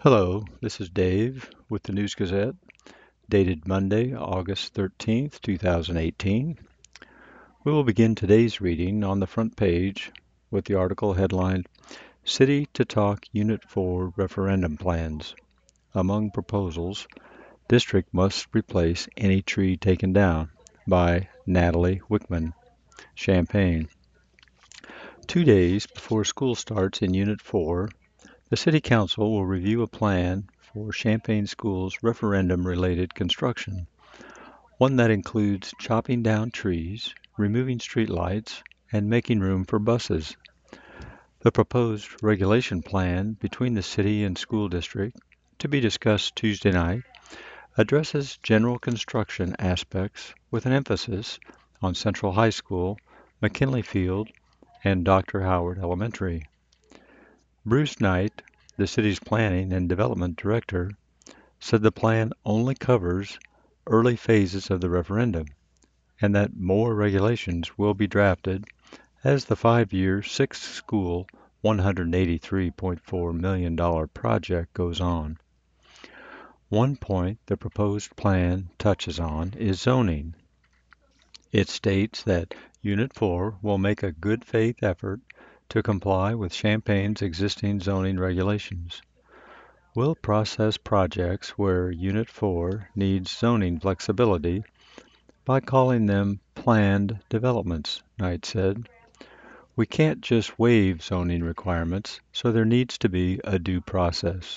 Hello, this is Dave with the News Gazette, dated Monday, August 13th, 2018. We will begin today's reading on the front page with the article headlined City to Talk Unit 4 Referendum Plans. Among proposals, District must replace any tree taken down by Natalie Wickman, Champaign. 2 days before school starts in Unit 4, the City Council will review a plan for Champaign School's referendum-related construction, one that includes chopping down trees, removing streetlights, and making room for buses. The proposed regulation plan between the city and school district, to be discussed Tuesday night, addresses general construction aspects with an emphasis on Central High School, McKinley Field, and Dr. Howard Elementary. Bruce Knight, the city's planning and development director, said the plan only covers early phases of the referendum and that more regulations will be drafted as the 5-year, six-school, $183.4 million project goes on. One point the proposed plan touches on is zoning. It states that Unit 4 will make a good faith effort to comply with Champaign's existing zoning regulations. We'll process projects where Unit 4 needs zoning flexibility by calling them planned developments, Knight said. We can't just waive zoning requirements, so there needs to be a due process.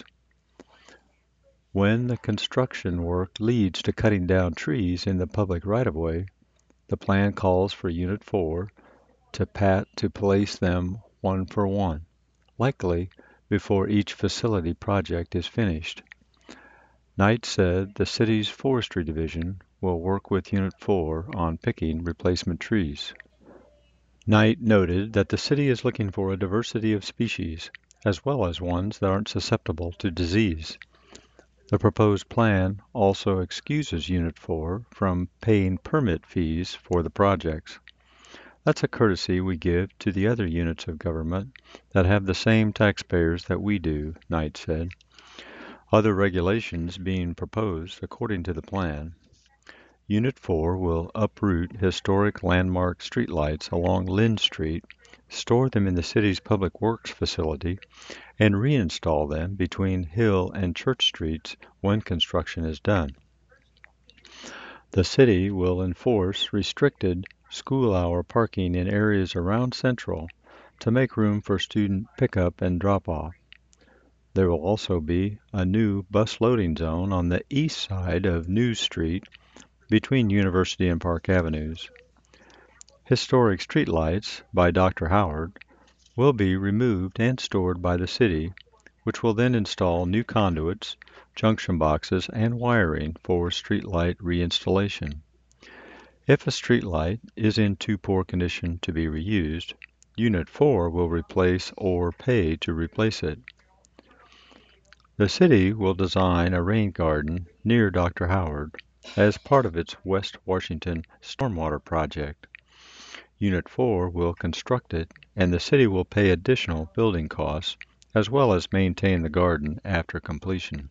When the construction work leads to cutting down trees in the public right-of-way, the plan calls for Unit 4 to place them one for one, likely before each facility project is finished. Knight said the city's forestry division will work with Unit 4 on picking replacement trees. Knight noted that the city is looking for a diversity of species, as well as ones that aren't susceptible to disease. The proposed plan also excuses Unit 4 from paying permit fees for the projects. That's a courtesy we give to the other units of government that have the same taxpayers that we do, Knight said. Other regulations being proposed according to the plan. Unit 4 will uproot historic landmark streetlights along Lynn Street, store them in the city's public works facility, and reinstall them between Hill and Church Streets when construction is done. The city will enforce restricted school-hour parking in areas around Central to make room for student pickup and drop-off. There will also be a new bus loading zone on the east side of News Street between University and Park Avenues. Historic streetlights by Dr. Howard will be removed and stored by the city, which will then install new conduits, junction boxes, and wiring for streetlight reinstallation. If a streetlight is in too poor condition to be reused, Unit 4 will replace or pay to replace it. The city will design a rain garden near Dr. Howard as part of its West Washington stormwater project. Unit 4 will construct it, and the city will pay additional building costs as well as maintain the garden after completion.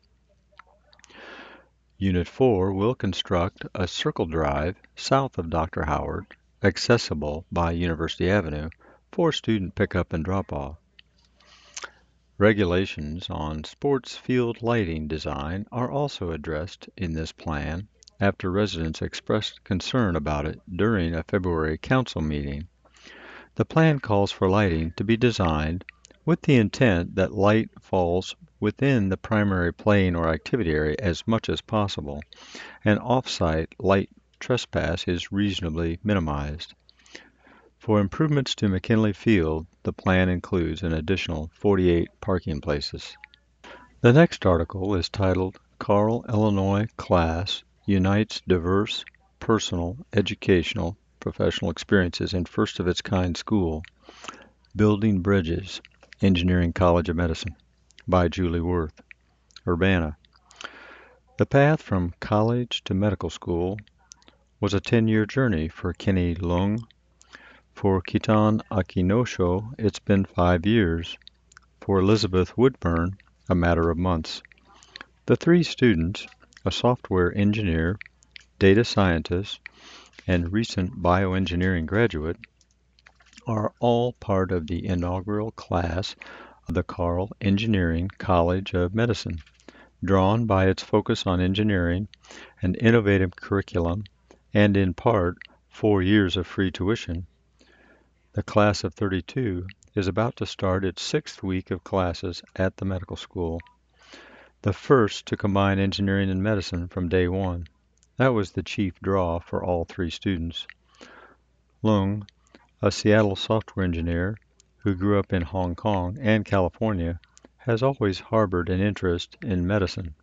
Unit 4 will construct a circle drive south of Dr. Howard, accessible by University Avenue, for student pickup and drop-off. Regulations on sports field lighting design are also addressed in this plan after residents expressed concern about it during a February council meeting. The plan calls for lighting to be designed with the intent that light falls within the primary playing or activity area as much as possible, and off-site light trespass is reasonably minimized. For improvements to McKinley Field, the plan includes an additional 48 parking places. The next article is titled Carle Illinois Class Unites Diverse Personal, Educational, Professional Experiences in First-of-its-Kind School, Building Bridges, Engineering College of Medicine, by Julie Worth, Urbana. The path from college to medical school was a 10-year journey for Kenny Leung. For Kitan Akinosho, it's been 5 years. For Elizabeth Woodburn, a matter of months. The three students, a software engineer, data scientist, and recent bioengineering graduate, are all part of the inaugural class of the Carle Engineering College of Medicine. Drawn by its focus on engineering, an innovative curriculum, and in part 4 years of free tuition, the class of 32 is about to start its sixth week of classes at the medical school, the first to combine engineering and medicine from day one. That was the chief draw for all three students. Lung, a Seattle software engineer who grew up in Hong Kong and California, has always harbored an interest in medicine.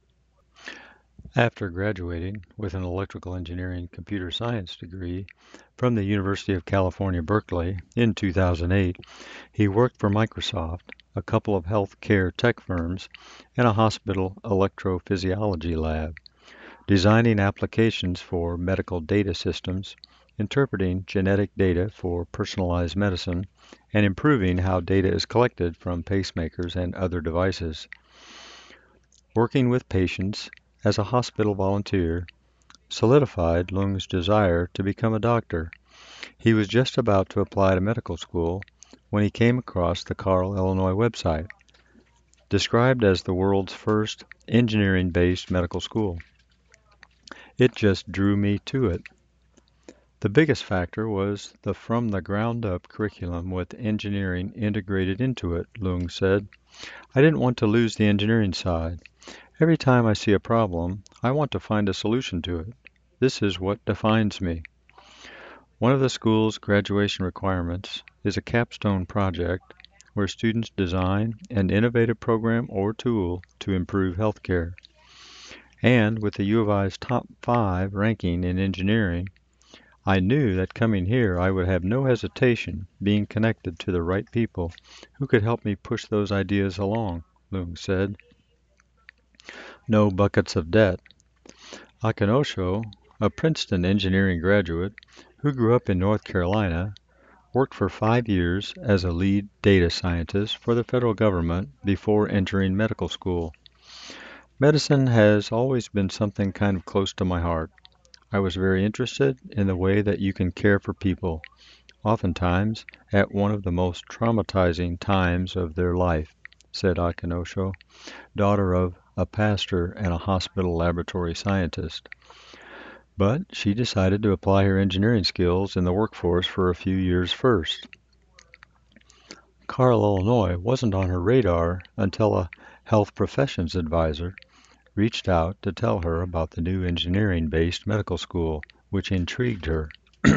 After graduating with an electrical engineering computer science degree from the University of California, Berkeley in 2008, he worked for Microsoft, a couple of healthcare tech firms, and a hospital electrophysiology lab, designing applications for medical data systems, interpreting genetic data for personalized medicine, and improving how data is collected from pacemakers and other devices. Working with patients as a hospital volunteer solidified Lung's desire to become a doctor. He was just about to apply to medical school when he came across the Carle, Illinois website, described as the world's first engineering-based medical school. It just drew me to it. The biggest factor was the from the ground up curriculum with engineering integrated into it, Lung said. I didn't want to lose the engineering side. Every time I see a problem, I want to find a solution to it. This is what defines me. One of the school's graduation requirements is a capstone project where students design an innovative program or tool to improve healthcare. And with the U of I's top 5 ranking in engineering, I knew that coming here I would have no hesitation being connected to the right people who could help me push those ideas along, Lung said. No buckets of debt. Akanosho, a Princeton engineering graduate who grew up in North Carolina, worked for 5 years as a lead data scientist for the federal government before entering medical school. Medicine has always been something kind of close to my heart. I was very interested in the way that you can care for people, oftentimes at one of the most traumatizing times of their life, said Akanosho, daughter of a pastor and a hospital laboratory scientist. But she decided to apply her engineering skills in the workforce for a few years first. Carle, Illinois wasn't on her radar until a health professions advisor reached out to tell her about the new engineering-based medical school, which intrigued her.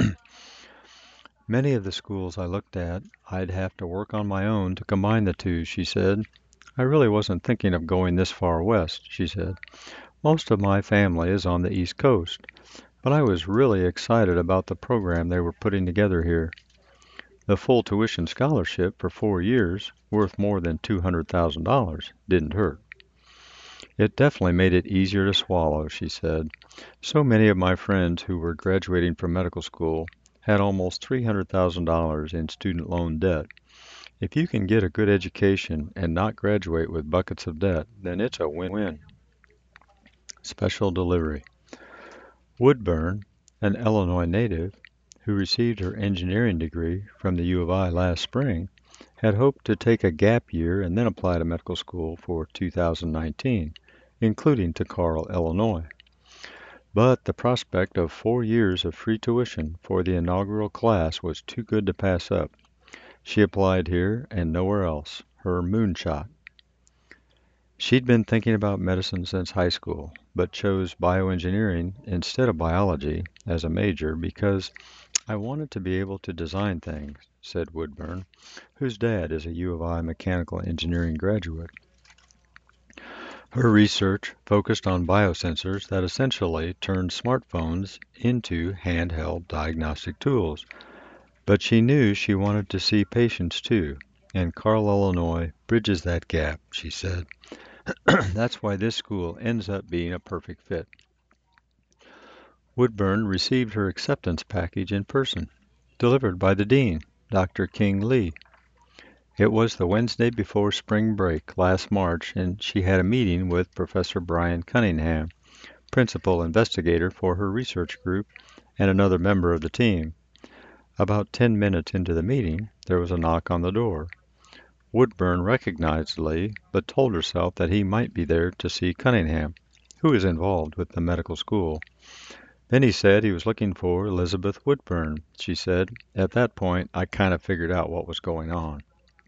Many of the schools I looked at, I'd have to work on my own to combine the two, she said. I really wasn't thinking of going this far west, she said. Most of my family is on the East Coast, but I was really excited about the program they were putting together here. The full tuition scholarship for 4 years, worth more than $200,000, didn't hurt. It definitely made it easier to swallow, she said. So many of my friends who were graduating from medical school had almost $300,000 in student loan debt. If you can get a good education and not graduate with buckets of debt, then it's a win-win. Special delivery. Woodburn, an Illinois native who received her engineering degree from the U of I last spring, had hoped to take a gap year and then apply to medical school for 2019, including to Carle, Illinois. But the prospect of 4 years of free tuition for the inaugural class was too good to pass up. She applied here and nowhere else, her moonshot. She'd been thinking about medicine since high school, but chose bioengineering instead of biology as a major because I wanted to be able to design things, said Woodburn, whose dad is a U of I mechanical engineering graduate. Her research focused on biosensors that essentially turned smartphones into handheld diagnostic tools. But she knew she wanted to see patients too, and Carle, Illinois bridges that gap, she said. That's why this school ends up being a perfect fit. Woodburn received her acceptance package in person, delivered by the dean, Dr. King Lee. It was the Wednesday before spring break last March, and she had a meeting with Professor Brian Cunningham, principal investigator for her research group, and another member of the team. About 10 minutes into the meeting, there was a knock on the door. Woodburn recognized Lee, but told herself that he might be there to see Cunningham, who is involved with the medical school. Then he said he was looking for Elizabeth Woodburn. She said, "At that point, I kind of figured out what was going on."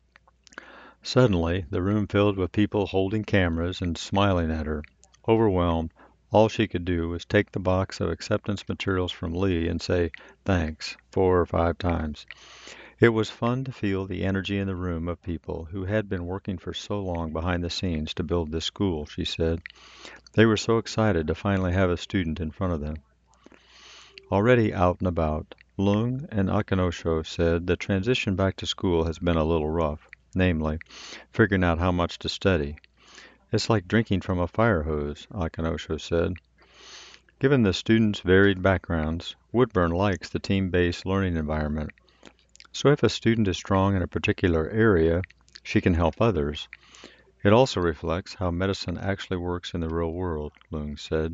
Suddenly, the room filled with people holding cameras and smiling at her. Overwhelmed, all she could do was take the box of acceptance materials from Lee and say, "Thanks," 4 or 5 times. It was fun to feel the energy in the room of people who had been working for so long behind the scenes to build this school, she said. They were so excited to finally have a student in front of them. Already out and about, Lung and Akanosho said the transition back to school has been a little rough, namely, figuring out how much to study. "It's like drinking from a fire hose," Akanosho said. Given the students' varied backgrounds, Woodburn likes the team-based learning environment. So if a student is strong in a particular area, she can help others. It also reflects how medicine actually works in the real world, Lung said.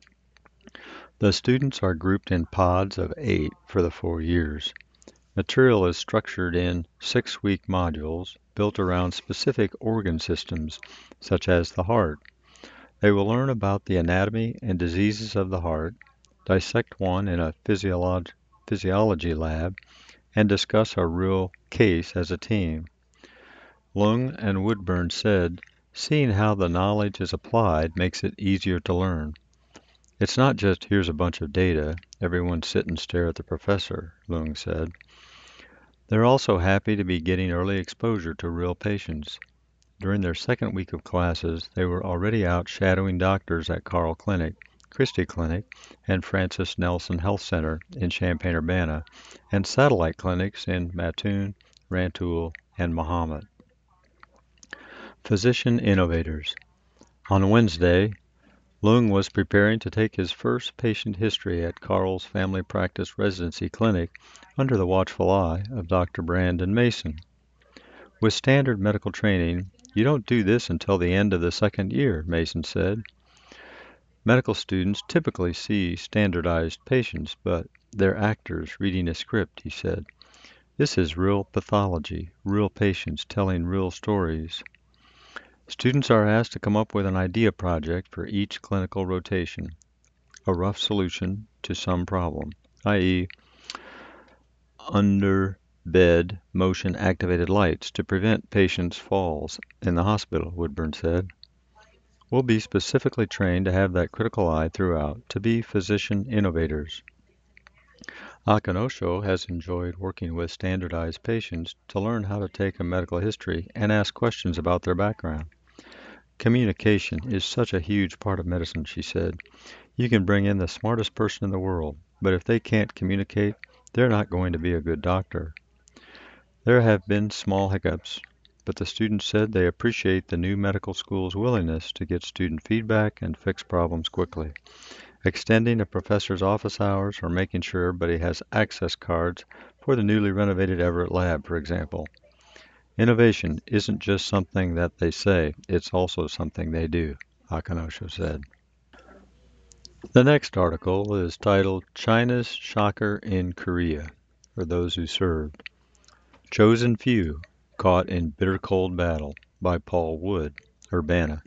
The students are grouped in pods of 8 for the 4 years. Material is structured in 6-week modules built around specific organ systems, such as the heart. They will learn about the anatomy and diseases of the heart, dissect one in a physiology lab, and discuss a real case as a team. Lung and Woodburn said, "Seeing how the knowledge is applied makes it easier to learn. It's not just here's a bunch of data, everyone sit and stare at the professor," Lung said. They're also happy to be getting early exposure to real patients. During their second week of classes, they were already out shadowing doctors at Carle Clinic, Christie Clinic, and Francis Nelson Health Center in Champaign-Urbana, and satellite clinics in Mattoon, Rantoul, and Mahomet. Physician Innovators. On Wednesday, Lung was preparing to take his first patient history at Carle's Family Practice Residency Clinic under the watchful eye of Dr. Brandon Mason. "With standard medical training, you don't do this until the end of the second year," Mason said. "Medical students typically see standardized patients, but they're actors reading a script," he said. "This is real pathology, real patients telling real stories." Students are asked to come up with an idea project for each clinical rotation, a rough solution to some problem, i.e., under bed motion activated lights to prevent patients' falls in the hospital, Woodburn said. "We'll be specifically trained to have that critical eye throughout, to be physician innovators." Akanosho has enjoyed working with standardized patients to learn how to take a medical history and ask questions about their background. "Communication is such a huge part of medicine," she said. "You can bring in the smartest person in the world, but if they can't communicate, they're not going to be a good doctor." There have been small hiccups, but the students said they appreciate the new medical school's willingness to get student feedback and fix problems quickly, extending a professor's office hours or making sure everybody has access cards for the newly renovated Everett lab, for example. "Innovation isn't just something that they say, it's also something they do," Akanosho said. The next article is titled "China's Shocker in Korea," for those who served. "Chosen Few Caught in Bitter Cold Battle" by Paul Wood, Urbana.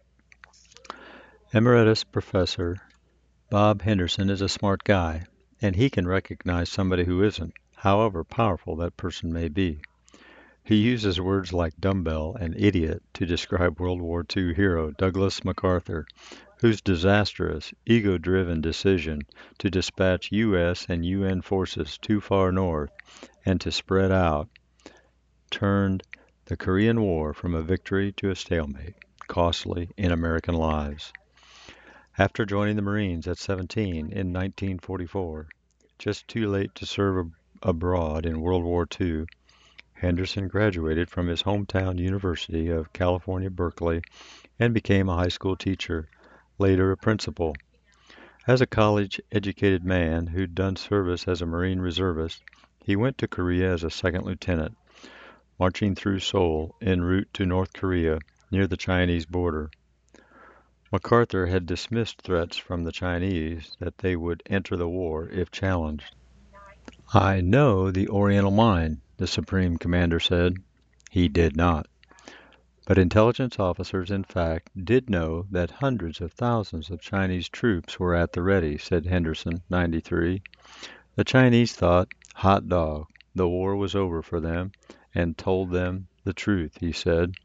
Emeritus Professor Bob Henderson is a smart guy, and he can recognize somebody who isn't, however powerful that person may be. He uses words like dumbbell and idiot to describe World War II hero Douglas MacArthur, whose disastrous, ego-driven decision to dispatch U.S. and UN forces too far north and to spread out turned the Korean War from a victory to a stalemate, costly in American lives. After joining the Marines at 17 in 1944, just too late to serve abroad in World War II, Henderson graduated from his hometown University of California, Berkeley, and became a high school teacher, later a principal. As a college-educated man who'd done service as a Marine reservist, he went to Korea as a second lieutenant. marching through Seoul en route to North Korea near the Chinese border. MacArthur had dismissed threats from the Chinese that they would enter the war if challenged. "I know the Oriental mind," the Supreme Commander said. He did not. But intelligence officers, in fact, did know that hundreds of thousands of Chinese troops were at the ready, said Henderson, 93. The Chinese thought, hot dog, the war was over for them, and told them the truth, he said.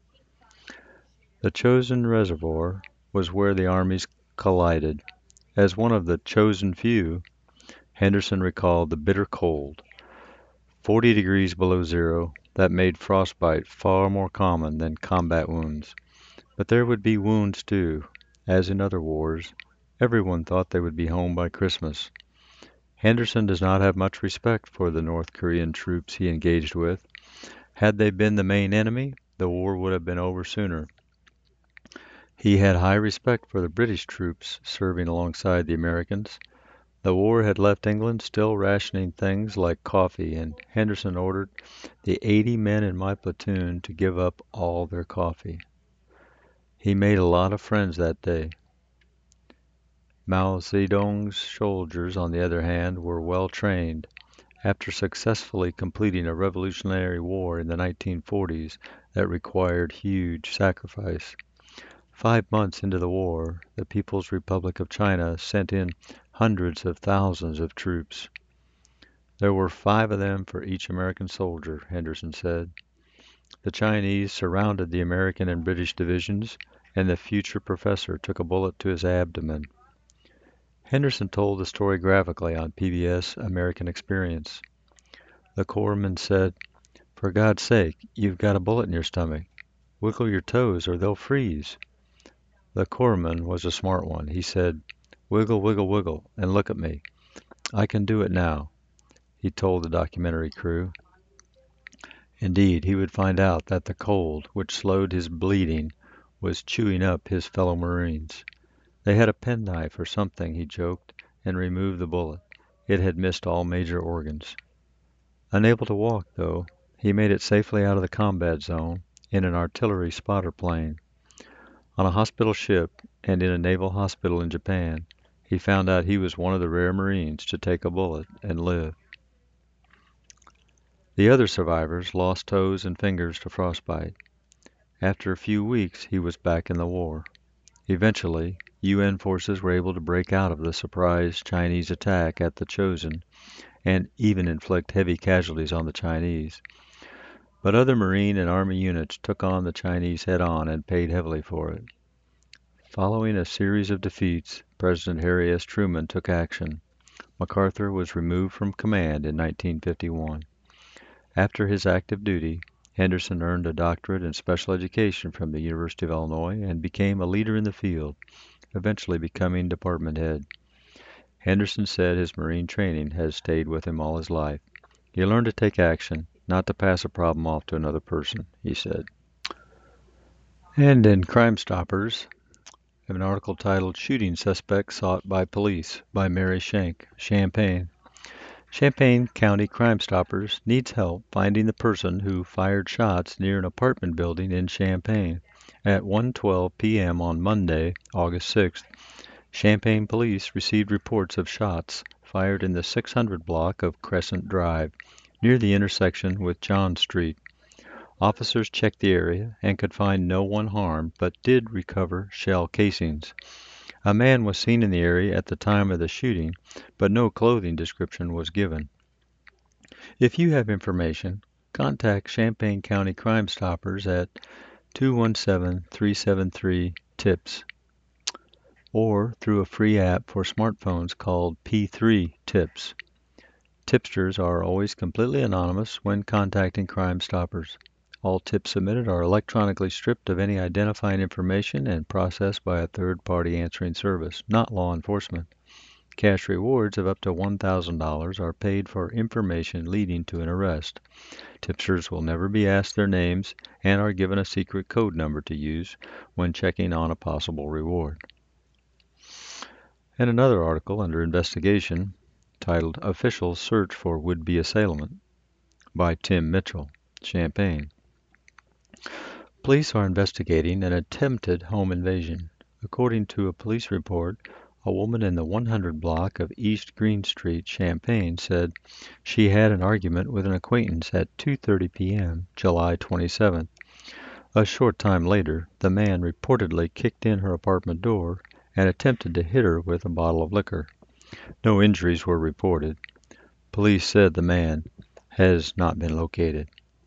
The Chosin Reservoir was where the armies collided. As one of the chosen few, Henderson recalled the bitter cold, 40 degrees below zero, that made frostbite far more common than combat wounds. But there would be wounds too, as in other wars. Everyone thought they would be home by Christmas. Henderson does not have much respect for the North Korean troops he engaged with. Had they been the main enemy, the war would have been over sooner. He had high respect for the British troops serving alongside the Americans. The war had left England still rationing things like coffee, and Henderson ordered the 80 men in my platoon to give up all their coffee. He made a lot of friends that day. Mao Zedong's soldiers, on the other hand, were well trained. After successfully completing a revolutionary war in the 1940s that required huge sacrifice, 5 months into the war, the People's Republic of China sent in hundreds of thousands of troops. There were 5 of them for each American soldier, Henderson said. The Chinese surrounded the American and British divisions, and the future professor took a bullet to his abdomen. Henderson told the story graphically on PBS American Experience. The corpsman said, "For God's sake, you've got a bullet in your stomach. Wiggle your toes or they'll freeze." The corpsman was a smart one. He said, "Wiggle, wiggle, wiggle, and look at me. I can do it now," he told the documentary crew. Indeed, he would find out that the cold, which slowed his bleeding, was chewing up his fellow Marines. They had a penknife or something, he joked, and removed the bullet. It had missed all major organs. Unable to walk, though, he made it safely out of the combat zone in an artillery spotter plane. On a hospital ship and in a naval hospital in Japan, he found out he was one of the rare Marines to take a bullet and live. The other survivors lost toes and fingers to frostbite. After a few weeks, he was back in the war. Eventually, UN forces were able to break out of the surprise Chinese attack at the Chosin and even inflict heavy casualties on the Chinese. But other Marine and Army units took on the Chinese head-on and paid heavily for it. Following a series of defeats, President Harry S. Truman took action. MacArthur was removed from command in 1951. After his active duty, Henderson earned a doctorate in special education from the University of Illinois and became a leader in the field, eventually becoming department head. Henderson said his Marine training has stayed with him all his life. He learned to take action, not to pass a problem off to another person, he said. And in Crime Stoppers, I have an article titled Shooting Suspect Sought by Police by Mary Schenk, Champaign. Champaign County Crime Stoppers needs help finding the person who fired shots near an apartment building in Champaign. At 1:12 p.m. on Monday, August 6th, Champaign police received reports of shots fired in the 600 block of Crescent Drive, near the intersection with John Street. Officers checked the area and could find no one harmed, but did recover shell casings. A man was seen in the area at the time of the shooting, but no clothing description was given. If you have information, contact Champaign County Crime Stoppers at 217-373-TIPS or through a free app for smartphones called P3 Tips. Tipsters are always completely anonymous when contacting Crime Stoppers. All tips submitted are electronically stripped of any identifying information and processed by a third-party answering service, not law enforcement. Cash rewards of up to $1,000 are paid for information leading to an arrest. Tipsters will never be asked their names and are given a secret code number to use when checking on a possible reward. And another article under investigation titled Officials Search for Would-Be Assailant by Tim Mitchell, Champaign. Police are investigating an attempted home invasion. According to a police report, a woman in the 100 block of East Green Street, Champaign, said she had an argument with an acquaintance at 2:30 p.m., July 27th. A short time later, the man reportedly kicked in her apartment door and attempted to hit her with a bottle of liquor. No injuries were reported. Police said the man has not been located.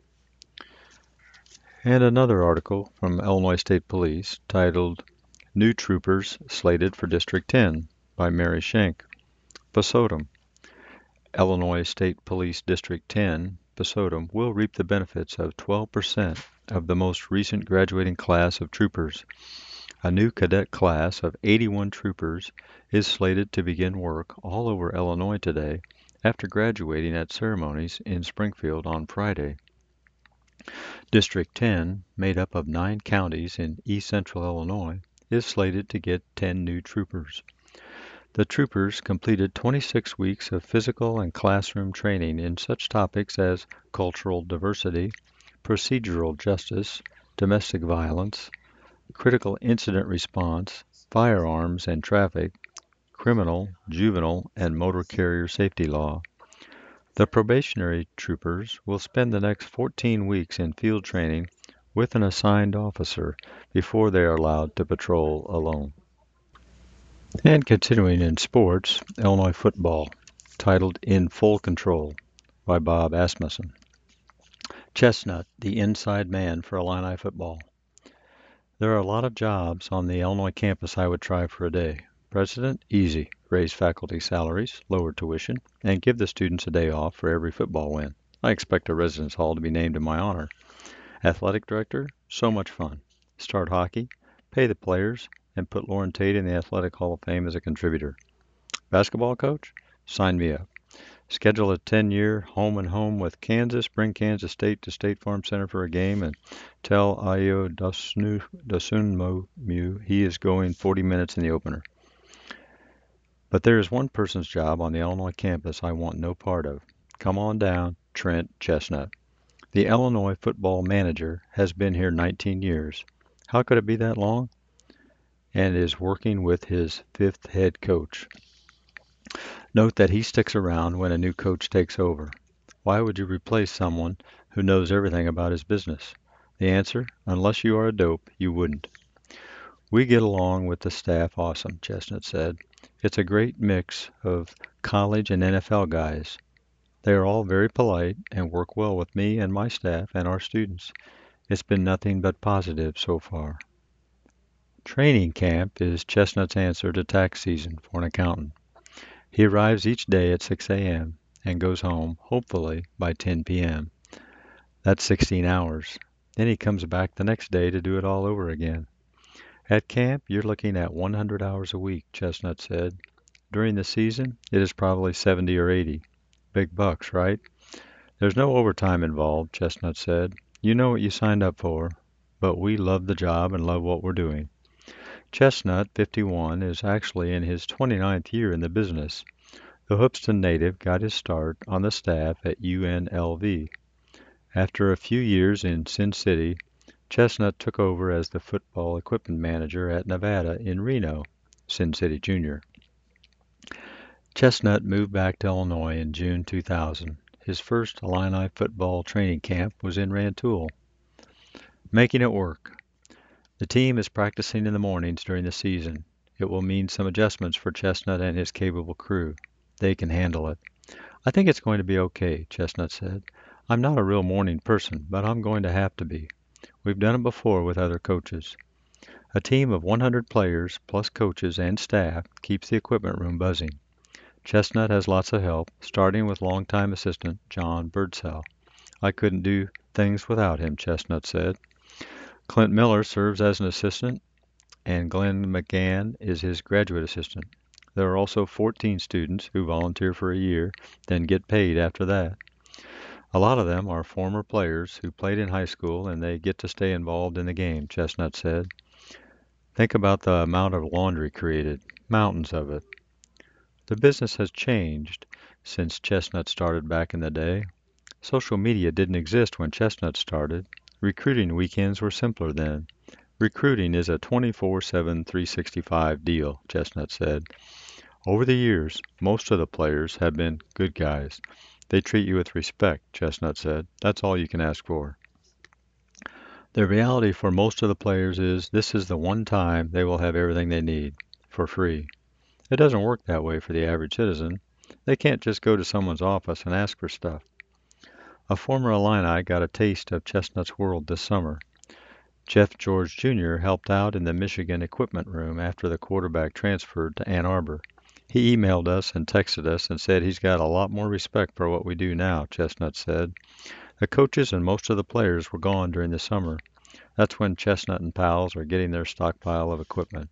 And another article from Illinois State Police titled New Troopers Slated for District 10 by Mary Schenk. Pasodum. Illinois State Police District 10, Pasodum, will reap the benefits of 12% of the most recent graduating class of troopers. A new cadet class of 81 troopers is slated to begin work all over Illinois today after graduating at ceremonies in Springfield on Friday. District 10, made up of 9 counties in east central Illinois, is slated to get 10 new troopers. The troopers completed 26 weeks of physical and classroom training in such topics as cultural diversity, procedural justice, domestic violence, critical incident response, firearms and traffic, criminal, juvenile, and motor carrier safety law. The probationary troopers will spend the next 14 weeks in field training with an assigned officer before they are allowed to patrol alone. And continuing in sports, Illinois football, titled In Full Control by Bob Asmussen. Chestnut, the inside man for Illini football. There are a lot of jobs on the Illinois campus I would try for a day. President, easy. Raise faculty salaries, lower tuition, and give the students a day off for every football win. I expect a residence hall to be named in my honor. Athletic director, so much fun. Start hockey, pay the players, and put Lauren Tate in the Athletic Hall of Fame as a contributor. Basketball coach, sign me up. Schedule a 10-year home and home with Kansas. Bring Kansas State to State Farm Center for a game and tell Ayo Dosunmu he is going 40 minutes in the opener. But there is one person's job on the Illinois campus I want no part of. Come on down, Trent Chestnut. The Illinois football manager has been here 19 years. How could it be that long? And is working with his 5th head coach. Note that he sticks around when a new coach takes over. Why would you replace someone who knows everything about his business? The answer, unless you are a dope, you wouldn't. We get along with the staff awesome, Chestnut said. It's a great mix of college and NFL guys. They are all very polite and work well with me and my staff and our students. It's been nothing but positive so far. Training camp is Chestnut's answer to tax season for an accountant. He arrives each day at 6 a.m. and goes home, hopefully, by 10 p.m. That's 16 hours. Then he comes back the next day to do it all over again. At camp, you're looking at 100 hours a week, Chestnut said. During the season, it is probably 70 or 80. Big bucks, right? There's no overtime involved, Chestnut said. You know what you signed up for, but we love the job and love what we're doing. Chestnut, 51, is actually in his 29th year in the business. The Hoopeston native got his start on the staff at UNLV. After a few years in Sin City, Chestnut took over as the football equipment manager at Nevada in Reno, Sin City Junior. Chestnut moved back to Illinois in June 2000. His first Illini football training camp was in Rantoul. Making it work. The team is practicing in the mornings during the season. It will mean some adjustments for Chestnut and his capable crew. They can handle it. I think it's going to be okay, Chestnut said. I'm not a real morning person, but I'm going to have to be. We've done it before with other coaches. A team of 100 players, plus coaches and staff, keeps the equipment room buzzing. Chestnut has lots of help, starting with longtime assistant John Birdsell. I couldn't do things without him, Chestnut said. Clint Miller serves as an assistant, and Glenn McGann is his graduate assistant. There are also 14 students who volunteer for a year, then get paid after that. A lot of them are former players who played in high school and they get to stay involved in the game, Chestnut said. Think about the amount of laundry created, mountains of it. The business has changed since Chestnut started back in the day. Social media didn't exist when Chestnut started. Recruiting weekends were simpler then. Recruiting is a 24/7, 365 deal, Chestnut said. Over the years, most of the players have been good guys. They treat you with respect, Chestnut said. That's all you can ask for. The reality for most of the players is this is the one time they will have everything they need for free. It doesn't work that way for the average citizen. They can't just go to someone's office and ask for stuff. A former Illini got a taste of Chestnut's world this summer. Jeff George Jr. helped out in the Michigan equipment room after the quarterback transferred to Ann Arbor. He emailed us and texted us and said he's got a lot more respect for what we do now, Chestnut said. The coaches and most of the players were gone during the summer. That's when Chestnut and pals are getting their stockpile of equipment.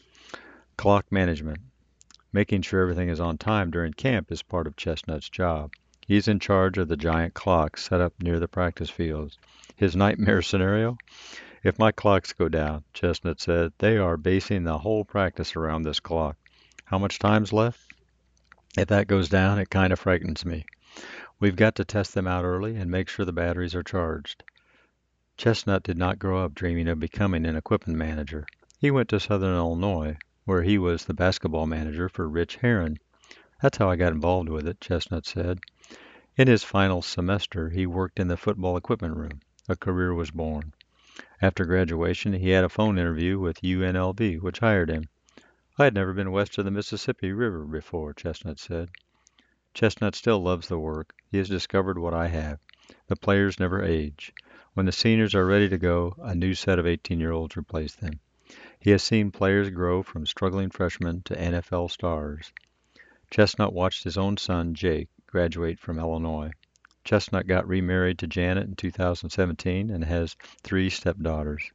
Clock management. Making sure everything is on time during camp is part of Chestnut's job. He's in charge of the giant clocks set up near the practice fields. His nightmare scenario? If my clocks go down, Chestnut said, they are basing the whole practice around this clock. How much time's left? If that goes down, it kind of frightens me. We've got to test them out early and make sure the batteries are charged. Chestnut did not grow up dreaming of becoming an equipment manager. He went to Southern Illinois, where he was the basketball manager for Rich Herron. That's how I got involved with it, Chestnut said. In his final semester, he worked in the football equipment room. A career was born. After graduation, he had a phone interview with UNLV, which hired him. I had never been west of the Mississippi River before, Chestnut said. Chestnut still loves the work. He has discovered what I have. The players never age. When the seniors are ready to go, a new set of 18-year-olds replace them. He has seen players grow from struggling freshmen to NFL stars. Chestnut watched his own son, Jake, graduate from Illinois. Chestnut got remarried to Janet in 2017 and has 3 stepdaughters.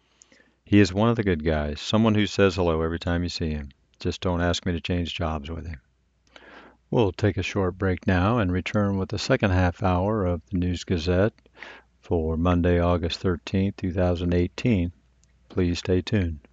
He is one of the good guys, someone who says hello every time you see him. Just don't ask me to change jobs with him. We'll take a short break now and return with the second half hour of the News Gazette for Monday, August 13th, 2018. Please stay tuned.